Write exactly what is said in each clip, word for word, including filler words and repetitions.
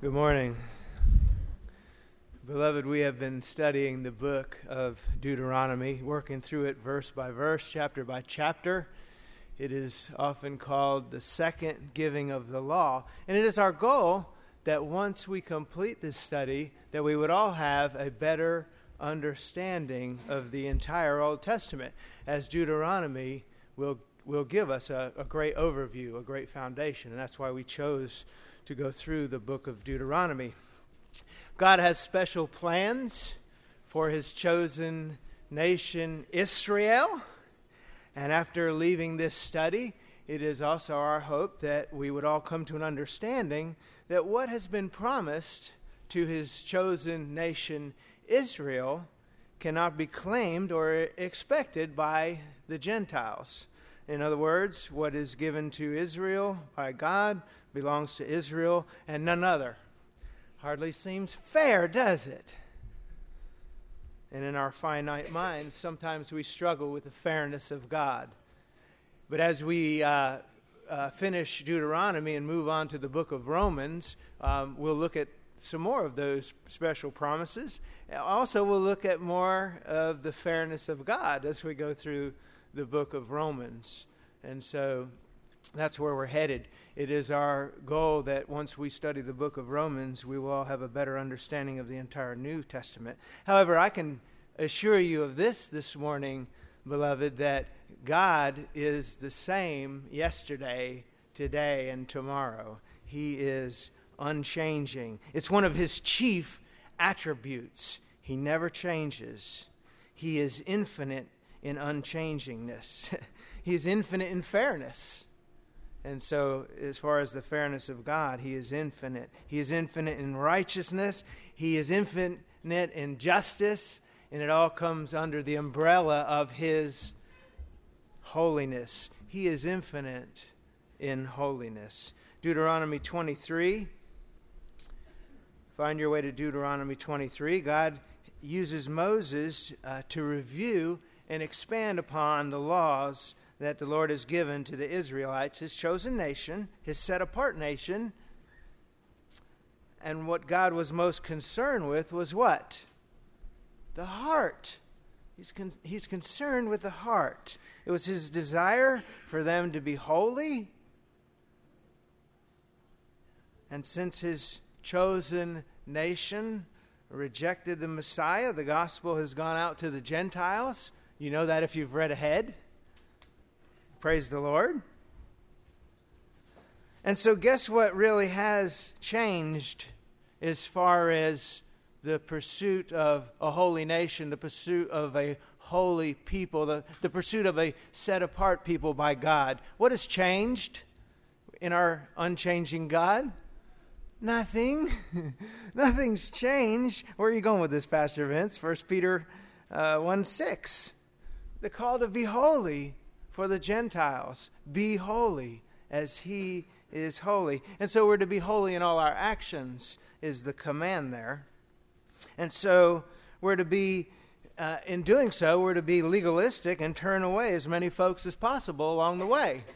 Good morning. Beloved, we have been studying the book of Deuteronomy, working through it verse by verse, chapter by chapter. It is often called the second giving of the law. And it is our goal that once we complete this study, that we would all have a better understanding of the entire Old Testament, as Deuteronomy will, will give us a, a great overview, a great foundation. And that's why we chose to go through the book of Deuteronomy. God has special plans for his chosen nation, Israel. And after leaving this study, it is also our hope that we would all come to an understanding that what has been promised to his chosen nation, Israel, cannot be claimed or expected by the Gentiles. In other words, what is given to Israel by God belongs to Israel and none other. Hardly seems fair, does it? And in our finite minds, sometimes we struggle with the fairness of God. But as we uh, uh, finish Deuteronomy and move on to the book of Romans, um, we'll look at some more of those special promises. Also, we'll look at more of the fairness of God as we go through the book of Romans. And so that's where we're headed. It is our goal that once we study the book of Romans, we will all have a better understanding of the entire New Testament. However, I can assure you of this this morning, beloved, that God is the same yesterday, today, and tomorrow. He is unchanging. It's one of his chief attributes. He never changes. He is infinite in unchangingness. He is infinite in fairness. And so, as far as the fairness of God, he is infinite. He is infinite in righteousness. He is infinite in justice. And it all comes under the umbrella of his holiness. He is infinite in holiness. Deuteronomy twenty-three. Find your way to Deuteronomy twenty-three. God uses Moses uh, to review and expand upon the laws that the Lord has given to the Israelites, his chosen nation, his set-apart nation. And what God was most concerned with was what? The heart. He's, con- he's concerned with the heart. It was his desire for them to be holy. And since his chosen nation rejected the Messiah, the gospel has gone out to the Gentiles. You know that if you've read ahead. Praise the Lord. And so guess what really has changed as far as the pursuit of a holy nation, the pursuit of a holy people, the, the pursuit of a set-apart people by God? What has changed in our unchanging God? Nothing. Nothing's changed. Where are you going with this, Pastor Vince? First Peter uh, one six. The call to be holy for the Gentiles. Be holy as he is holy. And so we're to be holy in all our actions is the command there. And so we're to be, uh, in doing so, we're to be legalistic and turn away as many folks as possible along the way.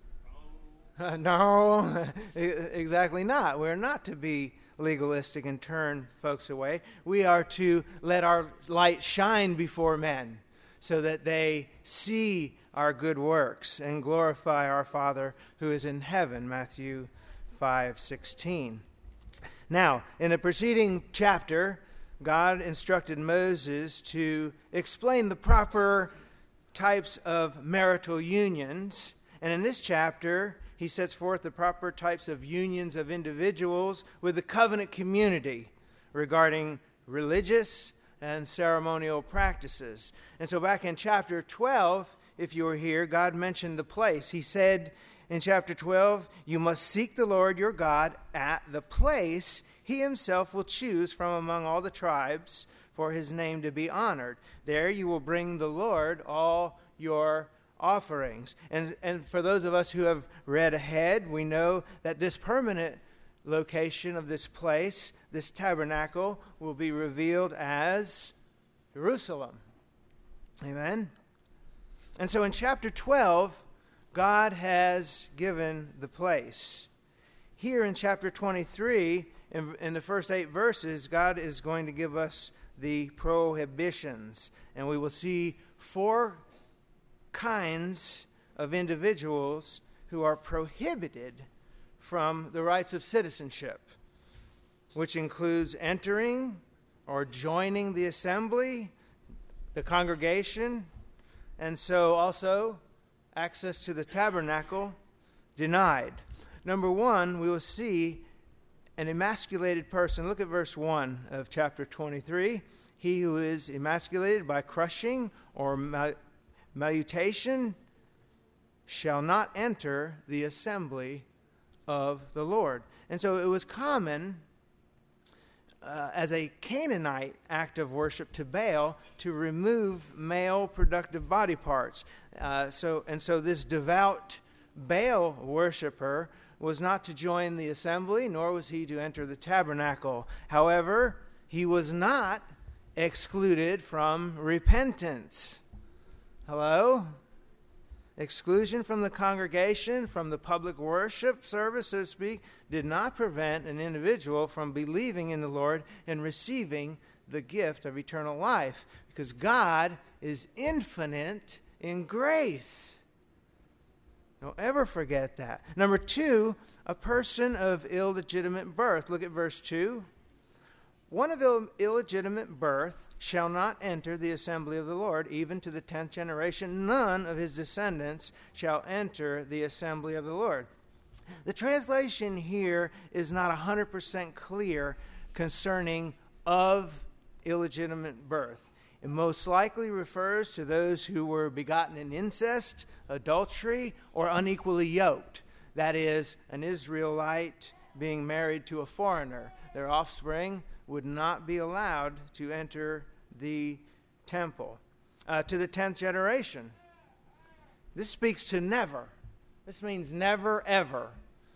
Uh, no, exactly not. We're not to be legalistic and turn folks away. We are to let our light shine before men so that they see our good works and glorify our Father who is in heaven, Matthew five sixteen. Now, in the preceding chapter, God instructed Moses to explain the proper types of marital unions. And in this chapter, he sets forth the proper types of unions of individuals with the covenant community regarding religious and ceremonial practices. And so back in chapter twelve, if you were here, God mentioned the place. He said in chapter twelve, you must seek the Lord your God at the place he himself will choose from among all the tribes for his name to be honored. There you will bring the Lord all your offerings. And, and for those of us who have read ahead, we know that this permanent location of this place, this tabernacle, will be revealed as Jerusalem. Amen? And so in chapter twelve, God has given the place. Here in chapter twenty-three, in, in the first eight verses, God is going to give us the prohibitions. And we will see four kinds of individuals who are prohibited from the rights of citizenship, which includes entering or joining the assembly, the congregation, and so also access to the tabernacle denied. Number one, we will see an emasculated person. Look at verse one of chapter twenty-three. He who is emasculated by crushing or mal- malnutrition shall not enter the assembly of the Lord. And so it was common uh, as a Canaanite act of worship to Baal to remove male productive body parts. Uh, so and so this devout Baal worshiper was not to join the assembly, nor was he to enter the tabernacle. However, he was not excluded from repentance. Hello? Exclusion from the congregation, from the public worship service, so to speak, did not prevent an individual from believing in the Lord and receiving the gift of eternal life, because God is infinite in grace. Don't ever forget that. Number two, a person of illegitimate birth. Look at verse two. One of Ill- illegitimate birth shall not enter the assembly of the Lord, even to the tenth generation. None of his descendants shall enter the assembly of the Lord. The translation here is not one hundred percent clear concerning of illegitimate birth. It most likely refers to those who were begotten in incest, adultery, or unequally yoked. That is, an Israelite being married to a foreigner. Their offspring would not be allowed to enter the temple. Uh, to the tenth generation. This speaks to never. This means never, ever.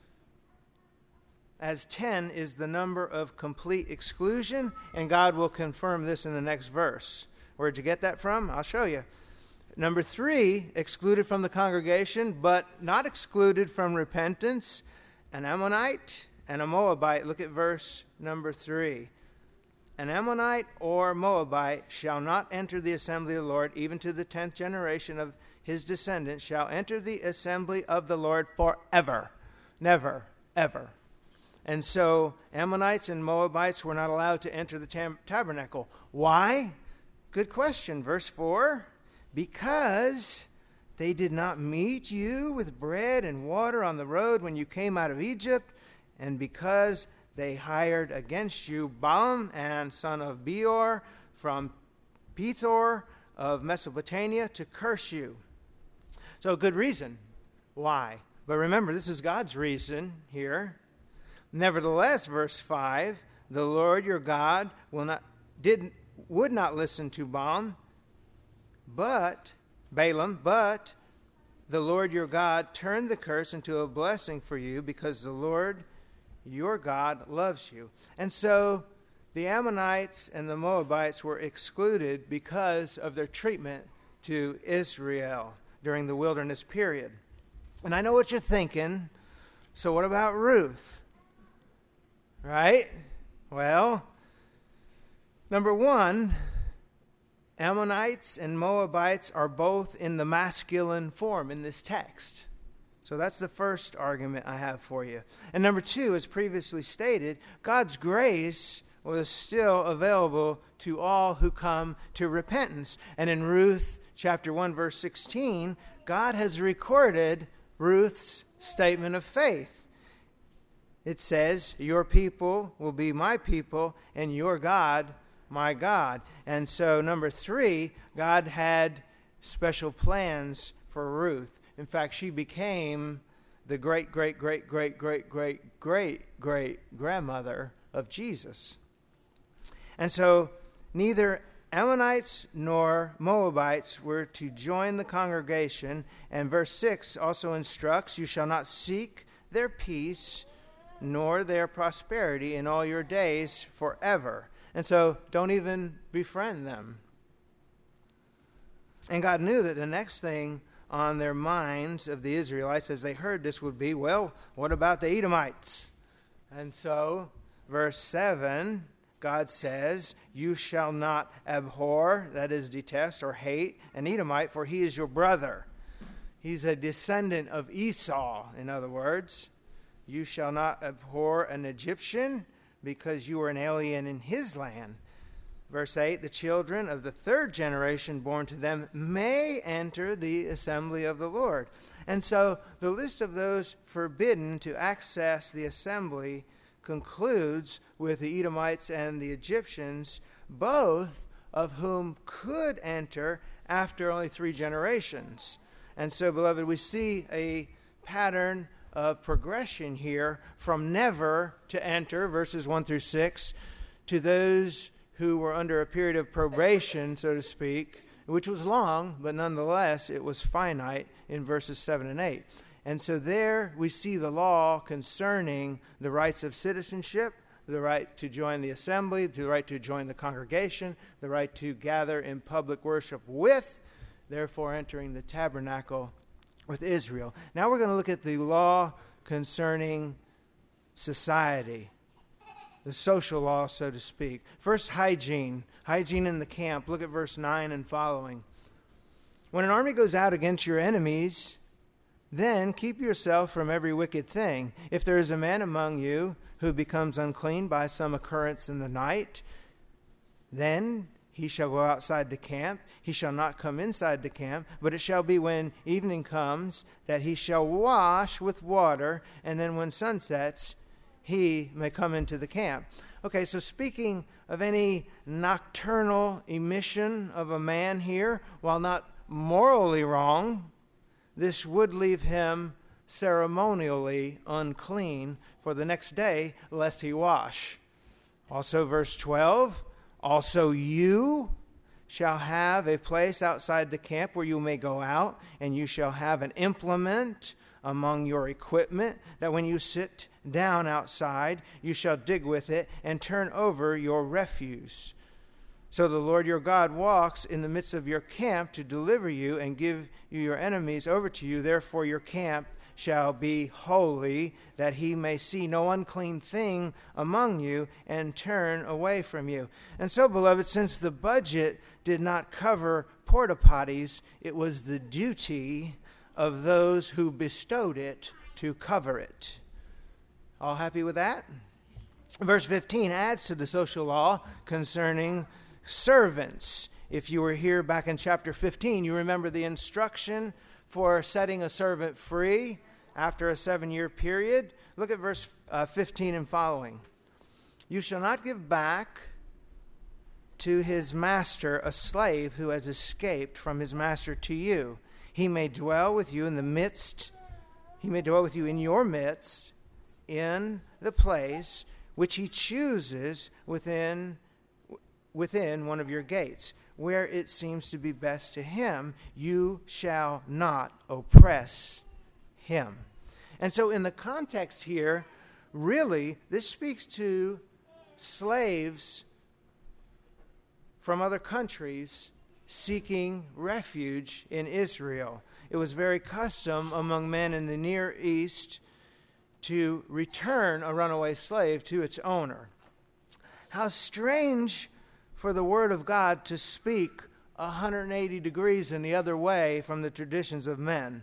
As ten is the number of complete exclusion, and God will confirm this in the next verse. Where'd you get that from? I'll show you. Number three, excluded from the congregation, but not excluded from repentance, an Ammonite and a Moabite. Look at verse number three. An Ammonite or Moabite shall not enter the assembly of the Lord, even to the tenth generation of his descendants shall enter the assembly of the Lord forever. Never, ever. And so Ammonites and Moabites were not allowed to enter the tam- tabernacle. Why? Good question. Verse four, because they did not meet you with bread and water on the road when you came out of Egypt, and because they hired against you Balaam and son of Beor from Pethor of Mesopotamia to curse you. So good reason. Why? But remember, this is God's reason here. Nevertheless, verse five, the Lord your God will not did would not listen to Balaam, but Balaam, but the Lord your God turned the curse into a blessing for you, because the Lord your God loves you. And so the Ammonites and the Moabites were excluded because of their treatment to Israel during the wilderness period. And I know what you're thinking. So what about Ruth? Right? Well, number one, Ammonites and Moabites are both in the masculine form in this text. So that's the first argument I have for you. And number two, as previously stated, God's grace was still available to all who come to repentance. And in Ruth chapter one, verse sixteen, God has recorded Ruth's statement of faith. It says, your people will be my people, and your God, my God. And so, number three, God had special plans for Ruth. In fact, she became the great, great, great, great, great, great, great, great grandmother of Jesus. And so, neither Ammonites nor Moabites were to join the congregation. And verse six also instructs, you shall not seek their peace nor their prosperity in all your days forever. And so don't even befriend them. And God knew that the next thing on their minds of the Israelites as they heard this would be, well, what about the Edomites? And so verse seven, God says, you shall not abhor, that is, detest or hate, an Edomite, for he is your brother. He's a descendant of Esau, in other words. You shall not abhor an Egyptian, because you are an alien in his land. Verse eight, the children of the third generation born to them may enter the assembly of the Lord. And so the list of those forbidden to access the assembly concludes with the Edomites and the Egyptians, both of whom could enter after only three generations. And so, beloved, we see a pattern of progression here from never to enter, verses one through six, to those who were under a period of probation, so to speak, which was long, but nonetheless it was finite in verses seven and eight. And so there we see the law concerning the rights of citizenship, the right to join the assembly, the right to join the congregation, the right to gather in public worship with, therefore entering the tabernacle with Israel. Now we're going to look at the law concerning society, the social law, so to speak. First, hygiene. Hygiene in the camp. Look at verse nine and following. When an army goes out against your enemies, then keep yourself from every wicked thing. If there is a man among you who becomes unclean by some occurrence in the night, then he shall go outside the camp. He shall not come inside the camp, but it shall be when evening comes that he shall wash with water, and then when sun sets, he may come into the camp. Okay, so speaking of any nocturnal emission of a man here, while not morally wrong, this would leave him ceremonially unclean for the next day, lest he wash. Also, verse twelve, also you shall have a place outside the camp where you may go out, and you shall have an implement among your equipment, that when you sit down outside, you shall dig with it and turn over your refuse. So the Lord your God walks in the midst of your camp to deliver you and give you your enemies over to you. Therefore your camp shall be holy, that he may see no unclean thing among you and turn away from you. And so, beloved, since the budget did not cover porta potties, it was the duty of those who bestowed it to cover it. All happy with that? Verse fifteen adds to the social law concerning servants. If you were here back in chapter fifteen, you remember the instruction for setting a servant free after a seven-year period. Look at verse uh, fifteen and following. You shall not give back to his master a slave who has escaped from his master to you. He may dwell with you in the midst, he may dwell with you in your midst, in the place which he chooses within within one of your gates, where it seems to be best to him. You shall not oppress him. And so in the context here, really, this speaks to slaves from other countries seeking refuge in Israel. It was very custom among men in the Near East to return a runaway slave to its owner. How strange for the Word of God to speak one hundred eighty degrees in the other way from the traditions of men.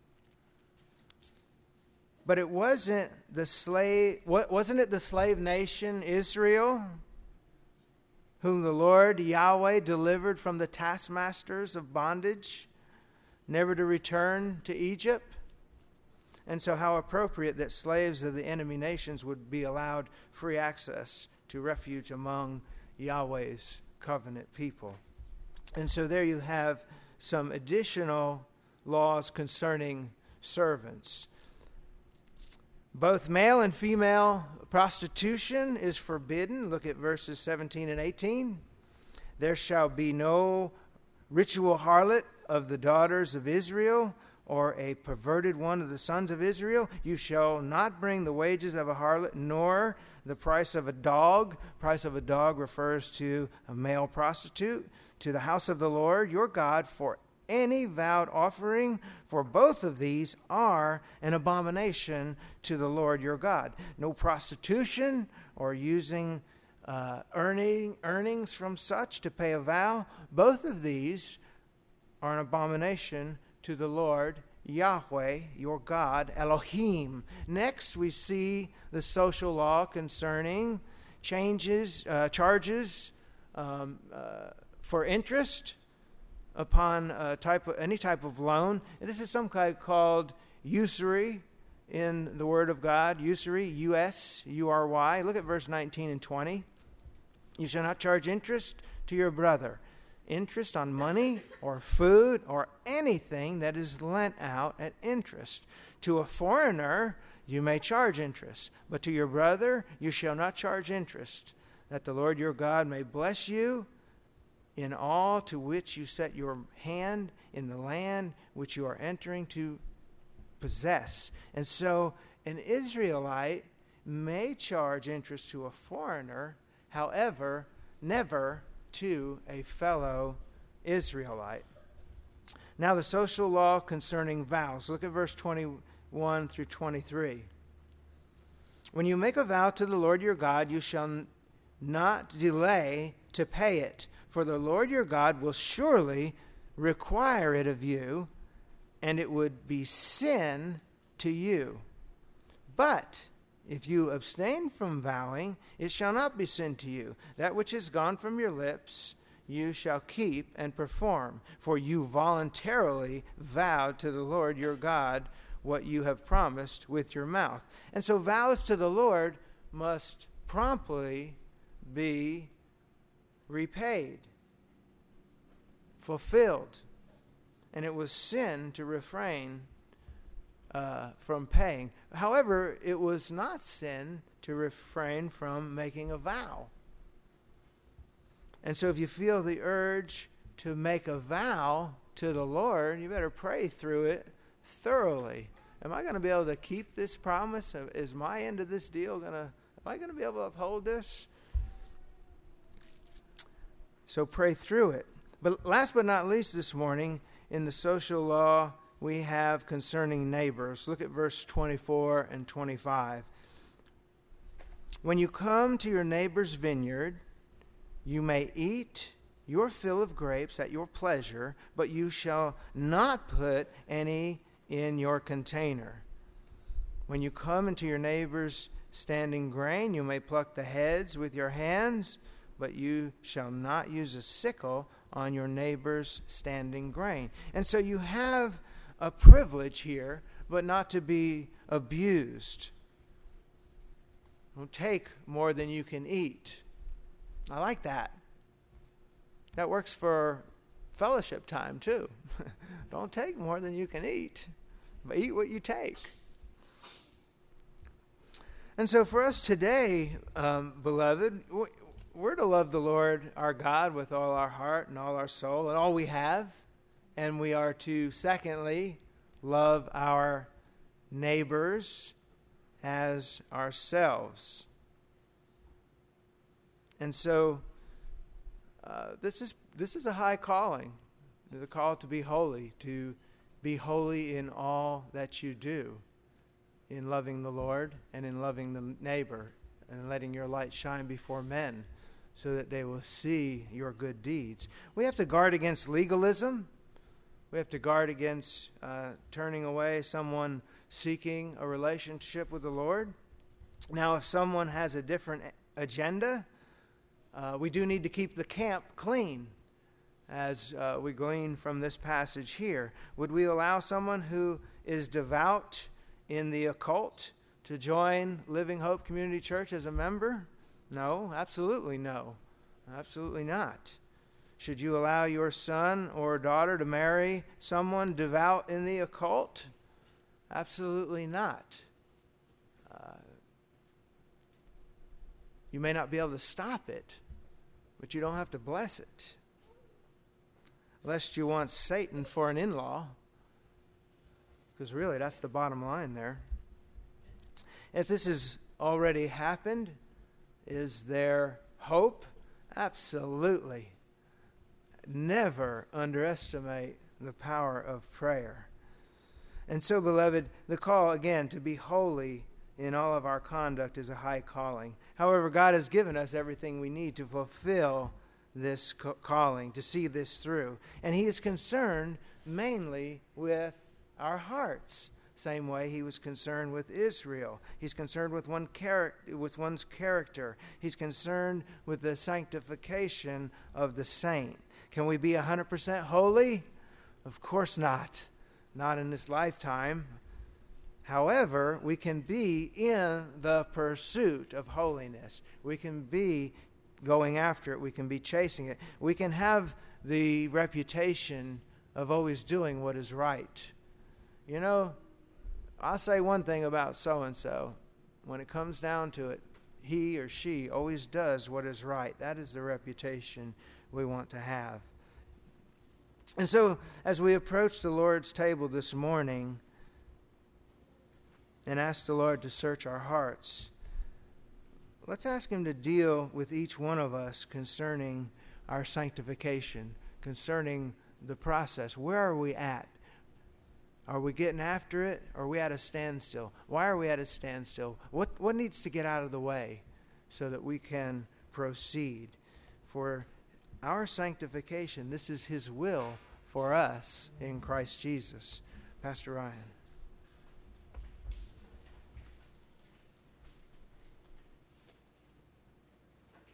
But it wasn't the slave, wasn't it the slave nation Israel whom the Lord Yahweh delivered from the taskmasters of bondage, never to return to Egypt? And so how appropriate that slaves of the enemy nations would be allowed free access to refuge among Yahweh's covenant people. And so there you have some additional laws concerning servants. Both male and female prostitution is forbidden. Look at verses seventeen and eighteen. There shall be no ritual harlot of the daughters of Israel, or a perverted one of the sons of Israel. You shall not bring the wages of a harlot, nor the price of a dog. Price of a dog refers to a male prostitute, to the house of the Lord your God, for any vowed offering, for both of these are an abomination to the Lord your God. No prostitution or using uh, earning earnings from such to pay a vow. Both of these are an abomination to the Lord Yahweh, your God, Elohim. Next, we see the social law concerning changes, uh, charges um, uh, for interest upon a type of, any type of loan. And this is some kind called usury in the Word of God. Usury, U S U R Y. Look at verse nineteen and twenty. You shall not charge interest to your brother. Interest on money or food or anything that is lent out at interest. To a foreigner you may charge interest, but to your brother you shall not charge interest, that the Lord your God may bless you in all to which you set your hand in the land which you are entering to possess. And so an Israelite may charge interest to a foreigner, however, never to a fellow Israelite. Now the social law concerning vows. Look at verse twenty-one through twenty-three. When you make a vow to the Lord your God, you shall not delay to pay it, for the Lord your God will surely require it of you, and it would be sin to you. But if you abstain from vowing, it shall not be sin to you. That which is gone from your lips you shall keep and perform, for you voluntarily vowed to the Lord your God what you have promised with your mouth. And so vows to the Lord must promptly be repaid, fulfilled. And it was sin to refrain uh, from paying. However, it was not sin to refrain from making a vow. And so if you feel the urge to make a vow to the Lord, you better pray through it thoroughly. Am I going to be able to keep this promise? Is my end of this deal going to, am I going to be able to uphold this? So pray through it. But last but not least this morning, in the social law we have concerning neighbors. Look at verse twenty-four and twenty-five. When you come to your neighbor's vineyard, you may eat your fill of grapes at your pleasure, but you shall not put any in your container. When you come into your neighbor's standing grain, you may pluck the heads with your hands, but you shall not use a sickle on your neighbor's standing grain. And so you have a privilege here, but not to be abused. Don't take more than you can eat. I like that. That works for fellowship time too. Don't take more than you can eat, but eat what you take. And so for us today, um, beloved, we're to love the Lord our God with all our heart and all our soul and all we have. And we are to, secondly, love our neighbors as ourselves. And so uh, this is this is a high calling, the call to be holy, to be holy in all that you do, in loving the Lord and in loving the neighbor and letting your light shine before men so that they will see your good deeds. We have to guard against legalism. We have to guard against uh, turning away someone seeking a relationship with the Lord. Now, if someone has a different agenda, uh, we do need to keep the camp clean, as uh, we glean from this passage here. Would we allow someone who is devout in the occult to join Living Hope Community Church as a member? No, absolutely no. Absolutely not. Should you allow your son or daughter to marry someone devout in the occult? Absolutely not. Uh, you may not be able to stop it, but you don't have to bless it. Lest you want Satan for an in-law, because really that's the bottom line there. If this has already happened, is there hope? Absolutely. Never underestimate the power of prayer. And so, beloved, the call, again, to be holy in all of our conduct is a high calling. However, God has given us everything we need to fulfill this co- calling, to see this through. And he is concerned mainly with our hearts. Same way he was concerned with Israel. He's concerned with one char- with one's character. He's concerned with the sanctification of the saint. Can we be one hundred percent holy? Of course not. Not in this lifetime. However, we can be in the pursuit of holiness. We can be going after it. We can be chasing it. We can have the reputation of always doing what is right. You know, I'll say one thing about so-and-so. When it comes down to it, he or she always does what is right. That is the reputation we want to have. And so, as we approach the Lord's table this morning and ask the Lord to search our hearts, let's ask him to deal with each one of us concerning our sanctification, concerning the process. Where are we at? Are we getting after it? Or are we at a standstill? Why are we at a standstill? What what needs to get out of the way so that we can proceed? For our sanctification, this is his will for us in Christ Jesus. Pastor Ryan.